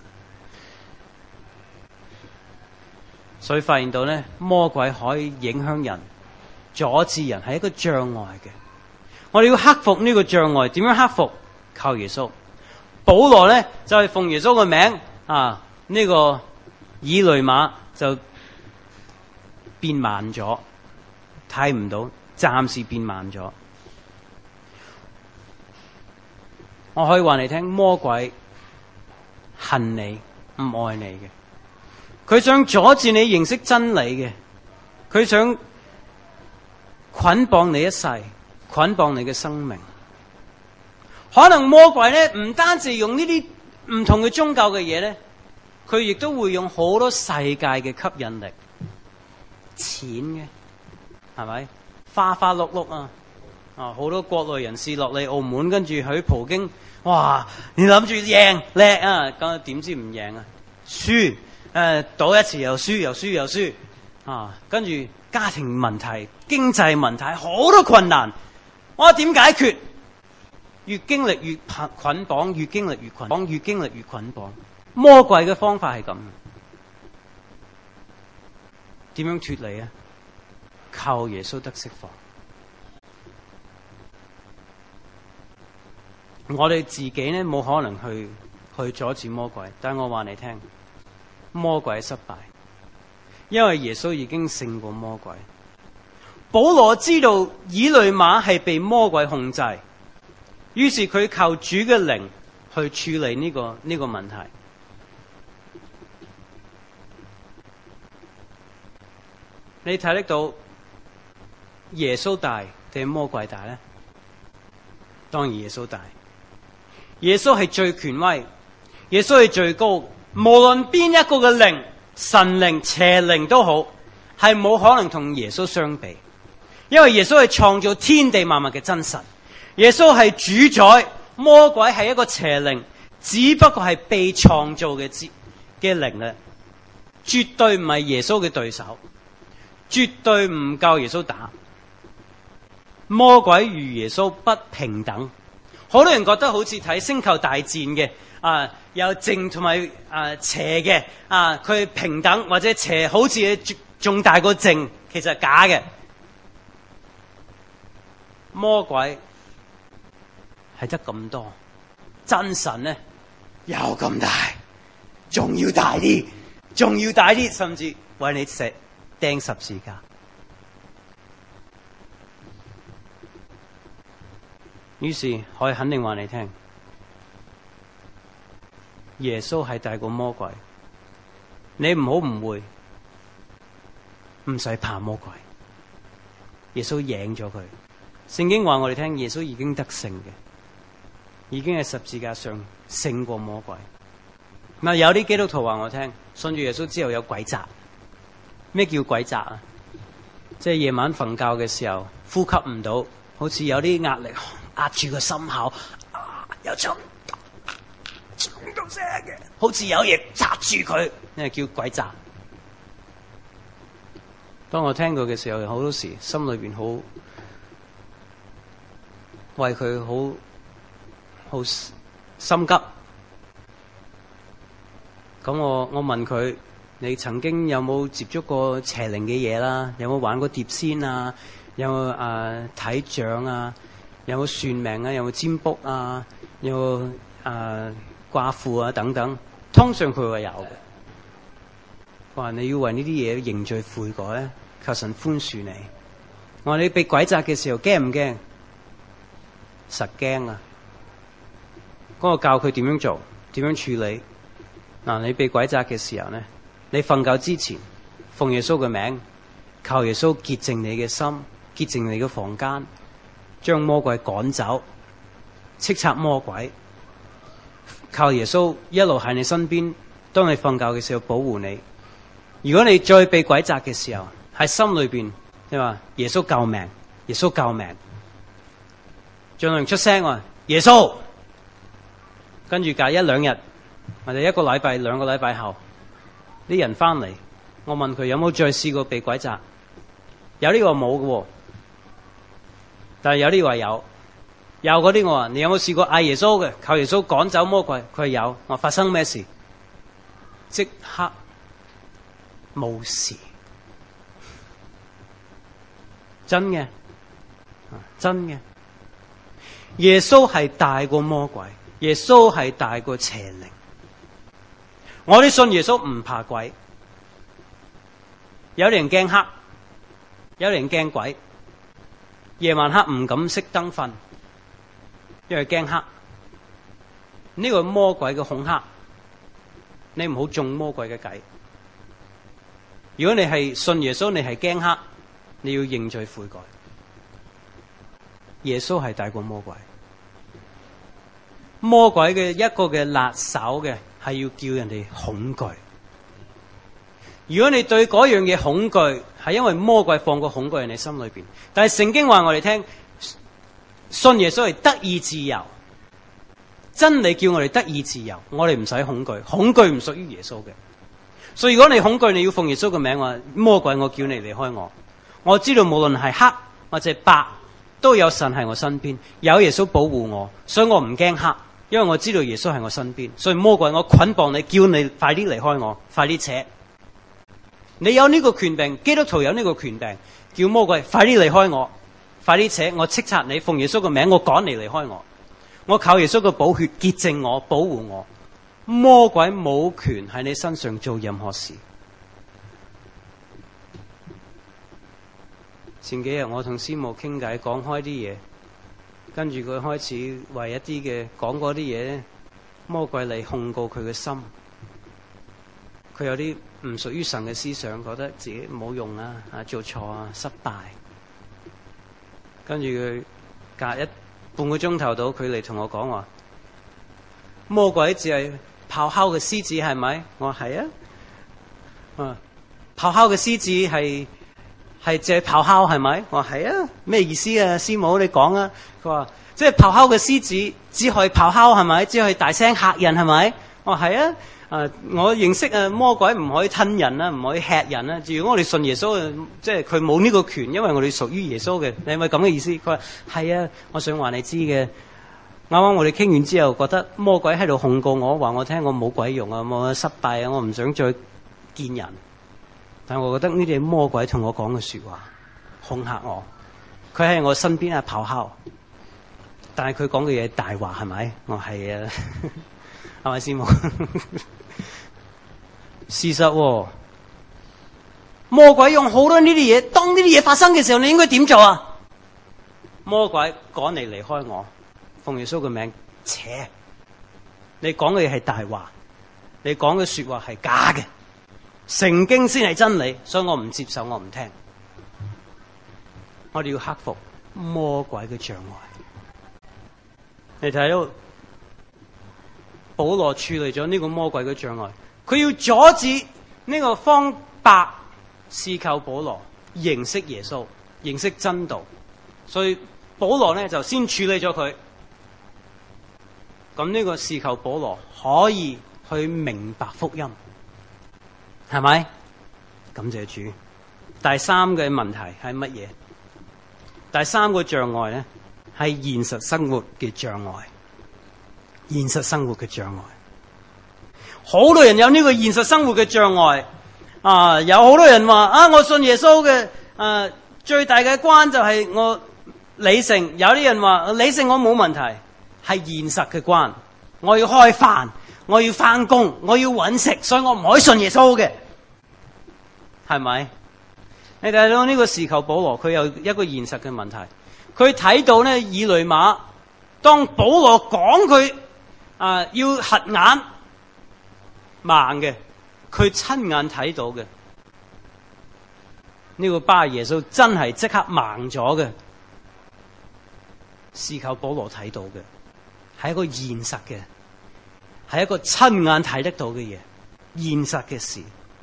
所以發現到咧，魔鬼可以影響人，阻止人係一個障礙嘅。我哋要克服呢個障礙，點樣克服？靠耶穌。保羅咧就係奉耶穌個名啊，呢個以雷馬就變慢咗，睇唔到。暫時變慢咗，我可以話你聽，魔鬼恨你，唔愛你嘅，佢想阻止你認識真理嘅，佢想捆綁你一世，捆綁你嘅生命。可能魔鬼咧唔單止用呢啲唔同嘅宗教嘅嘢咧，佢亦都會用好多世界嘅吸引力，錢嘅，係咪？花花碌碌啊！啊，好多國內人士落嚟澳門，跟住去葡京，哇！你諗住贏叻啊，咁點知唔贏啊？輸，誒、呃，賭一次又輸，又輸又輸，啊！跟住家庭問題、經濟問題，好多困難，我點解決？越經歷越捆綁，越經歷越捆綁，越經歷越捆綁。魔鬼嘅方法係咁，點樣脫離啊？靠耶穌得釋放，我哋自己咧冇可能去去阻止魔鬼，但係我話你聽，魔鬼失敗，因為耶穌已經勝過魔鬼。保羅知道以雷馬係被魔鬼控制，於是佢靠主嘅靈去處理呢個呢個問題。你睇得到耶穌大定係魔鬼大呢？當然耶穌大。耶穌係最權威，耶穌係最高，無論邊一個嘅靈神靈、邪靈都好，係冇可能同耶穌相比，因為耶穌係創造天地萬物嘅真神，耶穌係主宰，魔鬼係一個邪靈，只不過係被創造嘅之嘅靈咧，絕對唔係耶穌嘅對手，絕對唔夠耶穌打。魔鬼與耶穌不平等，好多人覺得好似睇星球大戰嘅啊，有正同埋啊邪嘅啊，佢平等或者邪好似仲大過正，其實係假嘅。魔鬼係得咁多，真神呢有咁大，仲要大啲，仲要大啲，甚至為你石釘十字架。於是可以肯定話你聽，耶穌係大過魔鬼。你唔好誤會，唔使怕魔鬼。耶穌贏咗佢。聖經話我哋聽，耶穌已經得勝嘅，已經喺十字架上勝過魔鬼。嗱，有啲基督徒話我聽，信住耶穌之後有鬼責。咩叫鬼責啊？即係夜晚瞓覺嘅時候呼吸唔到，好似有啲壓力壓住個心口，啊、有衝衝到聲嘅，好似有嘢扎住佢，呢叫鬼責。當我聽到嘅時候，好多時心裏邊好為佢好好心急。咁我我問佢：你曾經有冇接觸過邪靈嘅嘢啦？有冇玩過碟仙啊？有冇誒睇掌啊？有冇算命啊？有冇占卜啊？有冇誒卦符啊？等等，通常佢會有嘅。我話你要為呢啲嘢認罪悔改，求神寬恕你。我話你被鬼責嘅時候驚唔驚？實驚啊！嗰個教佢點樣做，點樣處理。嗱，你被鬼責嘅時候呢，你瞓覺之前奉耶穌嘅名，求耶穌潔淨你嘅心，潔淨你嘅房間，將魔鬼趕走，斥責魔鬼，靠耶穌一路喺你身邊，當你瞓覺嘅時候保護你。如果你再被鬼責嘅時候，喺心裏邊你話耶穌救命，耶穌救命，盡量出聲話耶穌，跟住隔一兩日或者一個禮拜兩個禮拜後，啲人翻嚟，我問佢有冇再試過被鬼責，有啲話冇嘅，但係有啲話有，有嗰啲我話你有冇試過嗌耶穌嘅，求耶穌趕走魔鬼，佢係有。我話發生咩事？即刻冇事，真嘅，真嘅。耶穌係大過魔鬼，耶穌係大過邪靈。我哋信耶穌唔怕鬼，有啲人驚黑，有啲人驚鬼。夜晚黑唔敢熄燈瞓，因為驚黑。呢個魔鬼嘅恐嚇，你唔好中魔鬼嘅計。如果你係信耶穌，你係驚黑，你要認罪悔改。耶穌係大過魔鬼，魔鬼嘅一個嘅辣手嘅係要叫人哋恐懼。如果你對嗰樣嘢恐懼，係因為魔鬼放個恐懼喺你心裏邊。但係聖經話我哋聽，信耶穌係得以自由，真理叫我哋得以自由，我哋唔使恐懼，恐懼唔屬於耶穌嘅。所以如果你恐懼，你要奉耶穌嘅名話，魔鬼，我叫你離開我。我知道無論係黑或者白，都有神喺我身邊，有耶穌保護我，所以我唔驚黑，因為我知道耶穌喺我身邊。所以魔鬼，我捆綁你，叫你快啲離開我，快啲扯。你有呢個權柄，基督徒有呢個權柄，叫魔鬼快啲離開我，快啲扯，我斥責你，奉耶穌嘅名，我趕你離開我。我靠耶穌嘅寶血潔淨我，保護我。魔鬼冇權喺你身上做任何事。前幾日我同師母傾偈，講開啲嘢，跟住佢開始為一啲嘅講嗰啲嘢，魔鬼嚟控告佢嘅心。佢有啲唔屬於神嘅思想，覺得自己冇用啊，啊做錯啊，失敗。跟住佢隔一半個鐘頭到，佢嚟同我講話，魔鬼只係咆哮嘅獅子係咪？我話係啊。 啊，咆哮嘅獅子係係借咆哮係咪？我話係啊，咩意思啊？師母你講啊。佢話即係咆哮嘅獅子只可以咆哮係咪？只可以大聲嚇人係咪？我話係啊。啊，我認識啊魔鬼唔可以吞人啦，唔可以吃人啦。如果我哋信耶穌，即係佢冇呢個權，因為我哋屬於耶穌嘅。你係咪咁嘅意思？佢話係啊，我想話你知嘅。啱啱我哋傾完之後，覺得魔鬼喺度控告我，話我聽我冇鬼用啊，我失敗啊，我唔想再見人。但係我覺得呢啲係魔鬼同我講嘅說話，恐嚇我。佢喺我身邊啊咆哮，但係佢講嘅嘢大話係咪？我係啊，係咪師母？事實、哦，魔鬼用好多呢啲嘢，當呢啲嘢發生嘅時候，你應該點做啊？魔鬼趕你離開我，奉耶穌嘅名扯，你講嘅嘢係大話，你講嘅說話係假嘅，聖經先係真理，所以我唔接受，我唔聽。我哋要克服魔鬼嘅障礙。你睇到保羅處理咗呢個魔鬼嘅障礙。佢要阻止呢個方伯試求保羅認識耶穌、認識真道，所以保羅呢就先處理咗佢。咁呢個試求保羅可以去明白福音，係咪？感謝主。第三嘅問題係乜嘢？第三個障礙呢係現實生活嘅障礙，現實生活嘅障礙。好多人有呢個現實生活嘅障礙啊！有好多人話啊，我信耶穌嘅啊，最大嘅關就係我理性。有啲人話理性我冇問題，係現實嘅關。我要開飯，我要翻工，我要搵食，所以我唔可以信耶穌嘅，係咪？你睇到呢個事求保羅，佢有一個現實嘅問題。佢睇到呢以雷馬，當保羅講佢啊要瞎眼盲嘅，佢親眼睇到嘅呢個巴耶穌真係即刻盲咗嘅，是靠保羅睇到嘅，係一個現實嘅，係一個親眼睇得到嘅嘢，現實嘅事。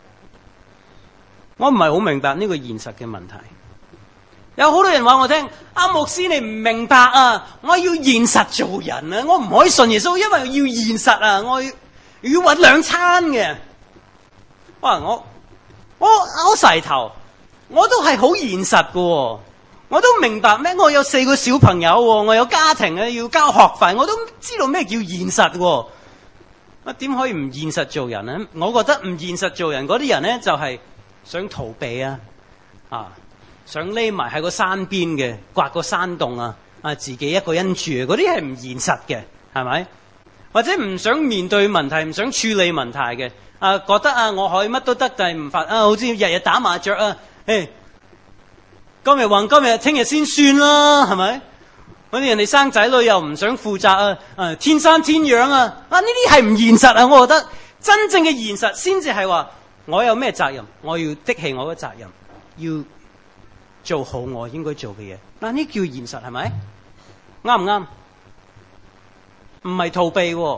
我唔係好明白呢個現實嘅問題。有好多人話我聽，阿牧師你唔明白啊，我要現實做人啊，我唔可以信耶穌，因為要現實啊，我要要搵兩餐嘅。哇！我我拗晒頭，我都係好現實嘅，我都明白咩？我有四個小朋友，我有家庭啊，要交學費，我都知道咩叫現實。啊，點可以唔現實做人呢？我覺得唔現實做人嗰啲人呢，就係想逃避啊，啊，想匿埋喺個山邊嘅，刮個山洞啊，啊，自己一個人住，嗰啲係唔現實嘅，係咪？或者唔想面對問題，唔想處理問題嘅，啊，覺得啊，我可以乜都得，但係唔發啊，好似日日打麻雀啊，誒，今日還今日，聽日先算啦，係咪？嗰啲人哋生仔女又唔想負責啊，啊，天生天養啊，啊，呢啲係唔現實啊！我覺得真正嘅現實先至係話，我有咩責任，我要的起我嘅責任，要做好我應該做嘅嘢。嗱，呢叫現實係咪？啱唔啱？唔係逃避喎。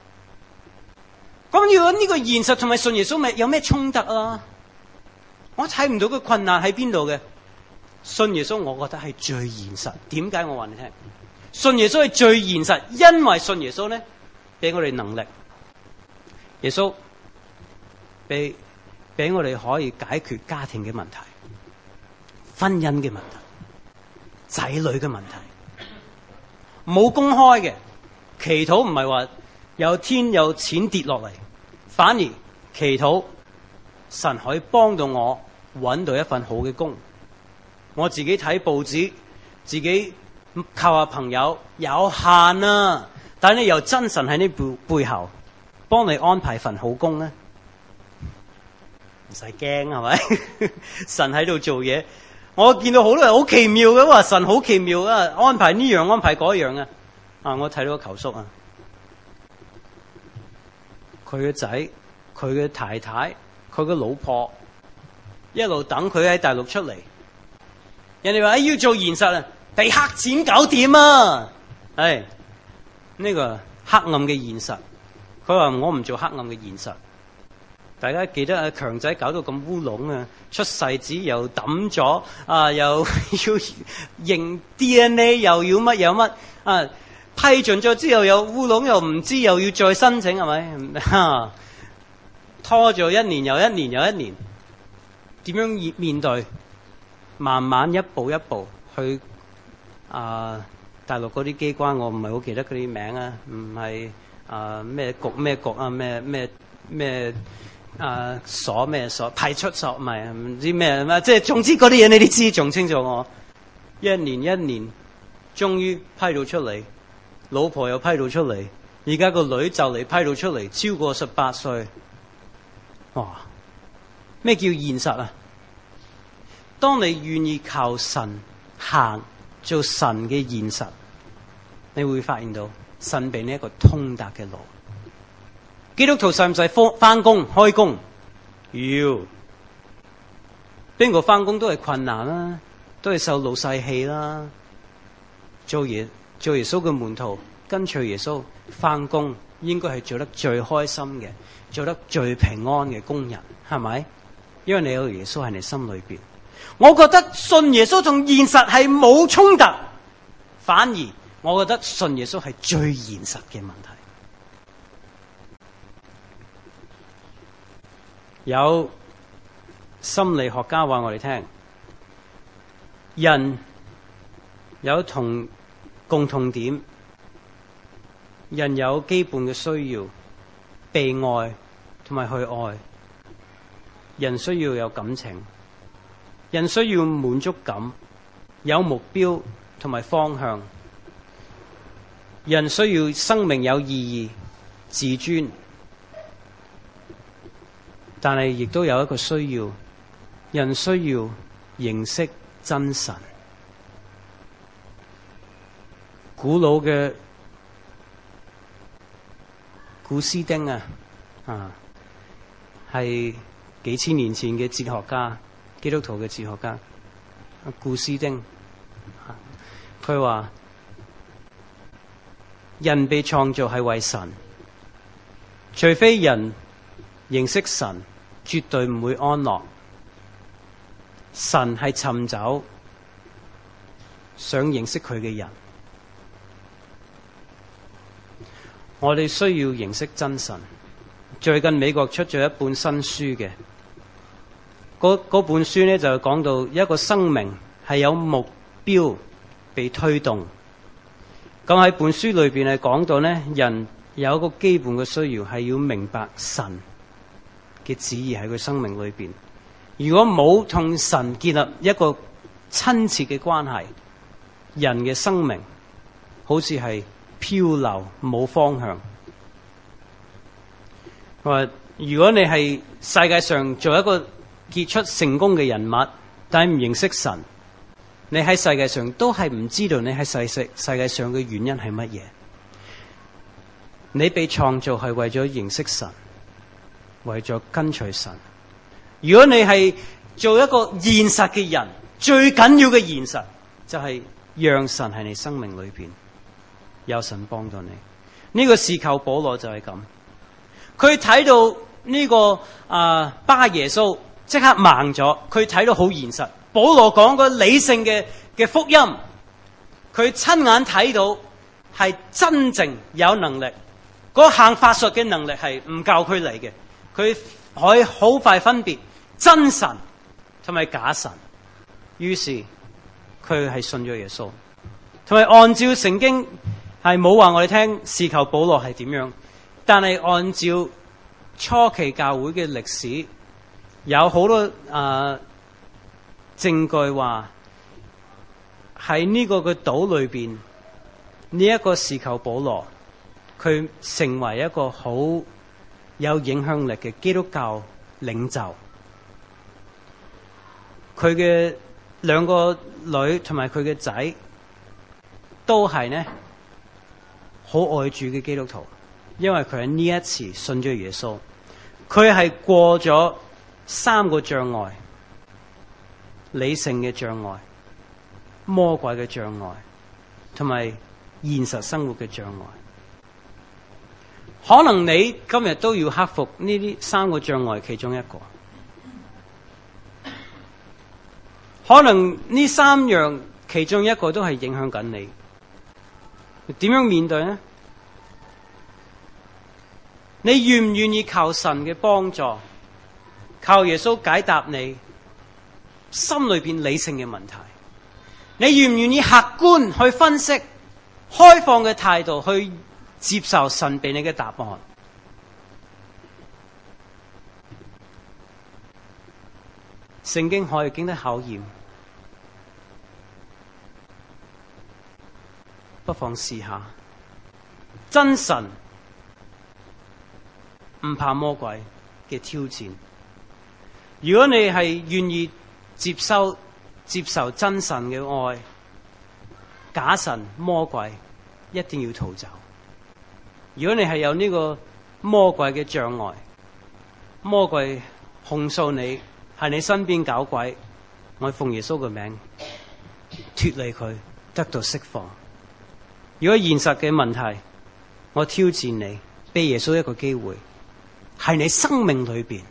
咁如果呢個現實同埋信耶穌咪有咩衝突啊？我睇唔到個困難喺邊度嘅。信耶穌我覺得係最現實。點解我話你聽？信耶穌係最現實，因為信耶穌咧俾我哋能力。耶穌俾俾我哋可以解決家庭嘅問題、婚姻嘅問題、仔女嘅問題，冇公開嘅。祈禱唔係話有天有錢跌落嚟，反而祈禱神可以幫到我搵到一份好嘅工。我自己睇報紙，自己靠下朋友有限啊，但係你又真神喺呢背背後幫你安排份好工咧，唔使驚係咪？神喺度做嘢，我見到好多人好奇妙嘅，話神好奇妙啊，安排呢樣安排嗰樣啊。啊！我睇到個球叔啊，佢嘅仔、佢嘅太太、佢嘅老婆，一路等佢喺大陸出嚟。人哋話：哎，要做現實啊，俾黑錢搞掂啊！係呢個黑暗嘅現實。佢話：我唔做黑暗嘅現實。 大家記得啊，強仔搞到咁烏龍啊，出世紙又抌咗啊，又要認 D N A， 又要乜有乜啊，批准咗之後有烏龍，又唔知又要再申請，係咪？哈，拖咗一年又一年又一年，點樣面對？慢慢一步一步去啊，大陸嗰啲機關我唔係好記得嗰啲名啊，唔係啊咩局咩局啊咩咩咩。啊，所咩所派出所唔係唔知咩咩，即係總之嗰啲嘢你哋知仲清楚我。一年一年，終於批到出嚟，老婆又批到出嚟，而家個女就嚟批到出嚟，超過十八歲。哇！咩叫現實啊？當你願意靠神行做神嘅現實，你會發現到神俾你一個通達嘅路。基督徒使唔使翻工開工？要。邊個翻工都係困難啦，都係受老細氣啦。做耶做耶穌嘅門徒，跟隨耶穌翻工，應該係做得最開心嘅，做得最平安嘅工人，係咪？因為你有耶穌喺你心裏邊。我覺得信耶穌同現實係冇衝突，反而我覺得信耶穌係最現實嘅問題。有心理學家話我哋聽，人有同共同點，人有基本嘅需要，被愛同埋去愛。人需要有感情，人需要滿足感，有目標同埋方向。人需要生命有意義、自尊。但係亦都有一個需要，人需要認識真神。古老嘅古斯丁啊，啊，係幾千年前嘅哲學家，基督徒嘅哲學家。古斯丁，佢話人被創造係為神，除非人認識神，絕對唔會安樂。神係尋找想認識佢嘅人。我哋需要認識真神。最近美國出咗一本新書嘅，嗰嗰本書呢，就講到一個生命係有目標被推動。咁喺本書裏邊係講到呢，人有一個基本嘅需要係要明白神嘅旨意喺佢生命裏邊。如果冇同神建立一個親切嘅關係，人嘅生命好似係漂流，冇方向。話如果你係世界上做一個傑出成功嘅人物，但係唔認識神，你喺世界上都係唔知道你喺世世世界上嘅原因係乜嘢。你被創造係為咗認識神，為咗跟隨神。如果你係做一個現實嘅人，最緊要嘅現實就係讓神喺你生命裏邊，有神幫到你。呢個事求保羅就係咁，佢睇到呢個啊巴耶穌即刻盲咗，佢睇到好現實。保羅講個理性嘅嘅福音，佢親眼睇到係真正有能力，嗰個行法術嘅能力係唔夠佢嚟嘅，佢可以好快分別真神同埋假神。於是佢係信咗耶穌，同埋按照聖經係冇話我哋聽事求保羅係點樣，但係按照初期教會嘅歷史，有好多啊、呃、證據話喺呢個嘅島裏邊，呢、這、一個事求保羅，佢成為一個好有影響力嘅基督教領袖。佢嘅兩個女同埋佢嘅仔都係呢好愛主嘅基督徒，因為佢喺呢一次信咗耶穌。佢係過咗三個障礙：理性嘅障礙、魔鬼嘅障礙同埋現實生活嘅障礙。 可能你今日都要克服呢啲三個障礙其中一個。可能呢三樣其中一個都係影響緊你。點樣面對呢？你願唔願意靠神嘅幫助，靠耶穌解答你心裏邊理性嘅問題？你願唔願意客觀去分析，開放嘅態度去接受神俾你嘅答案？聖經可以經得考驗，不妨試下。真神唔怕魔鬼嘅挑戰。如果你係願意接收接受真神嘅愛，假神魔鬼一定要逃走。如果你係有呢個魔鬼嘅障礙，魔鬼控訴你係你身邊搞鬼，我奉耶穌嘅名脫離佢，得到釋放。如果現實嘅問題，我挑戰你，俾耶穌一個機會，係你生命裏邊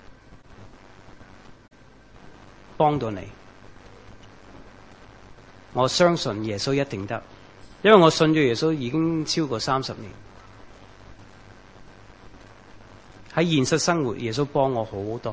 幫到你。我相信耶穌一定得，因為我信咗耶穌已經超過三十年。喺現實生活，耶穌幫我好多，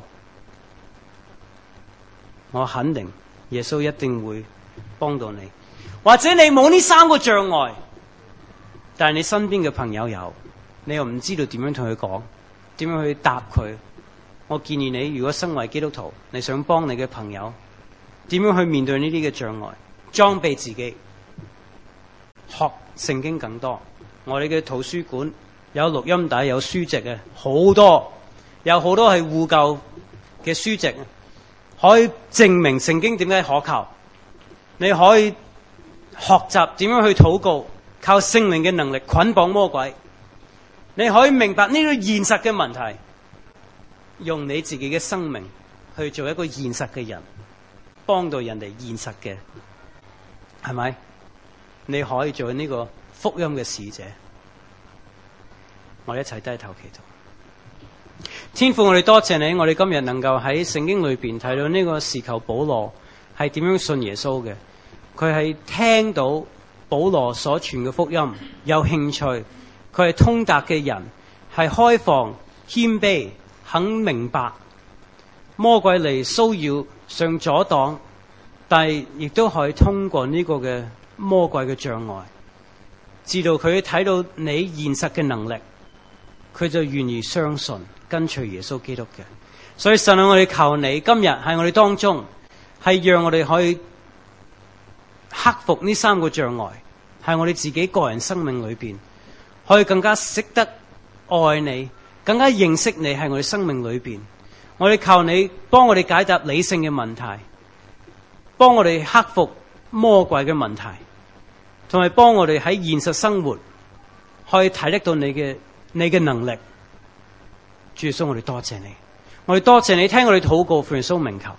我肯定耶穌一定會幫到你。或者你冇呢三個障礙，但係你身邊嘅朋友有，你又唔知道點樣同佢講，點樣去答佢。我建議你，如果身為基督徒，你想幫你嘅朋友，點樣去面對呢啲嘅障礙，裝備自己，學聖經更多。我哋嘅圖書館有錄音帶，有書籍嘅好多，有好多係互救嘅書籍，可以證明聖經點解可靠。你可以學習點樣去禱告，靠聖靈嘅能力捆綁魔鬼。你可以明白呢個現實嘅問題，用你自己嘅生命去做一個現實嘅人，幫到人哋現實嘅，係咪？你可以做呢個福音嘅使者。我哋一齊低頭祈禱。天父，我哋多謝你，我哋今日能夠喺聖經裏邊睇到呢個時候保羅係點樣信耶穌嘅。佢係聽到保羅所傳嘅福音，有興趣，佢係通達嘅人，係開放、謙卑，肯明白魔鬼嚟騷擾、想阻擋，但係亦都可以通過呢個嘅魔鬼嘅障礙，知道佢睇到你現實嘅能力，佢就願意相信跟隨耶穌基督嘅。所以神啊，我哋求你今日喺我哋當中，係讓我哋可以克服呢三個障礙，喺我哋自己個人生命裏邊，可以更加識得愛你，更加認識你喺我哋生命裏邊。我哋求你幫我哋解答理性嘅問題，幫我哋克服魔鬼嘅問題，同埋幫我哋喺現實生活可以睇得到你嘅你嘅能力。主耶穌，我哋多謝你，我哋多謝你聽我哋禱告，奉耶穌名求。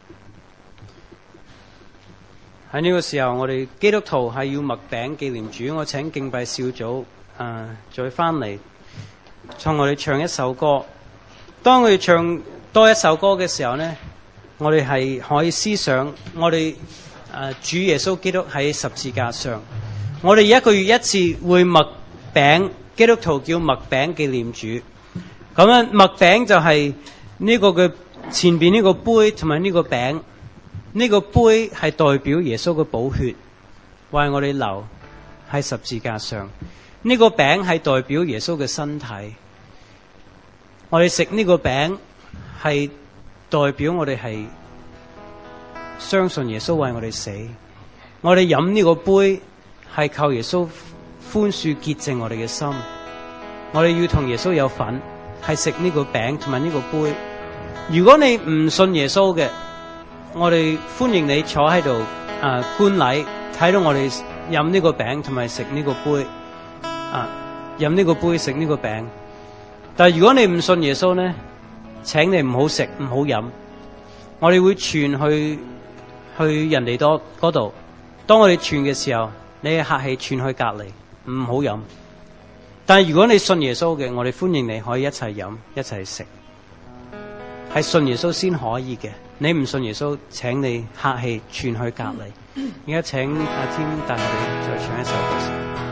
喺呢個時候，我哋基督徒係要默餅紀念主。我請敬拜小組誒、呃、再翻嚟，從我哋唱一首歌。當我哋唱多一首歌嘅時候呢，我哋係可以思想我哋誒、呃、主耶穌基督喺十字架上。我哋一個月一次會默餅，基督徒叫默餅紀念主。咁樣默餅就係呢個嘅前邊呢個杯同埋呢個餅。呢個杯係代表耶穌嘅寶血為我哋流喺十字架上，呢個餅係代表耶穌嘅身體。我哋食呢個餅係代表我哋係相信耶穌為我哋死。我哋飲呢個杯係靠耶穌寬恕潔淨我哋嘅心。我哋要同耶穌有份，係食呢個餅同埋呢個杯。如果你唔信耶穌嘅，我哋歡迎你坐喺度啊，觀禮，睇到我哋飲呢個餅同埋食呢個杯啊，飲呢個杯食呢個餅。但係如果你唔信耶穌呢，請你唔好食唔好飲。我哋會傳去去人哋多嗰度。當我哋傳嘅時候，你客氣傳去隔籬，唔好飲。 但係如果你信耶穌嘅，我哋歡迎你可以一齊飲一齊食，係信耶穌先可以嘅。你唔信耶穌，請你客氣，傳去隔離。而家請阿添帶我哋再唱一首歌。